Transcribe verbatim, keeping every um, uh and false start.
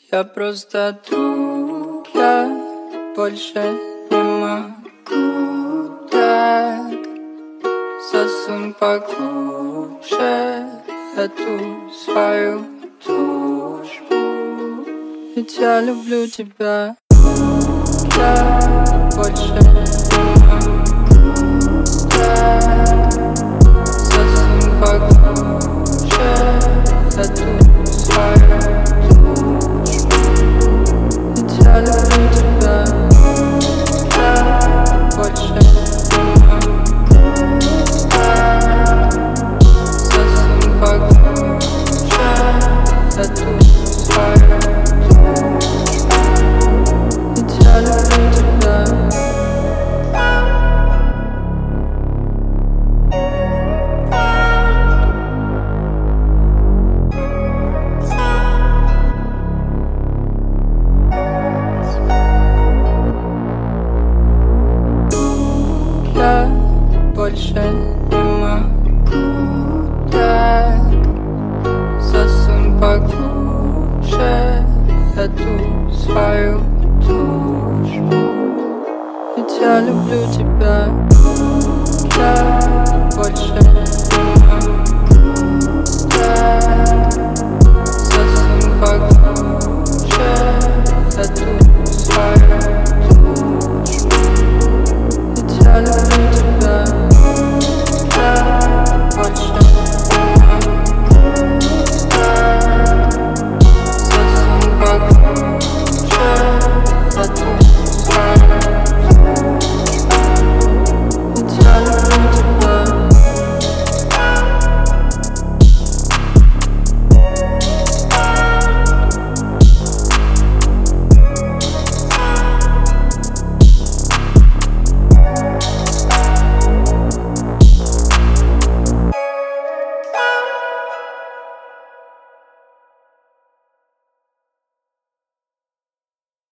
Я просто друг, я больше не могу так. Засунь поглубже эту свою дружбу. Ведь я люблю тебя. Я больше не могу так. Засунь поглубже эту свою дружбу. Ведь я люблю тебя. Я больше не могу так. Засунь поглубже эту свою дружбу. Ведь я люблю тебя. Я больше не могу так. Засунь поглубже эту свою дружбу. Ведь я люблю тебя. Я больше не могу так.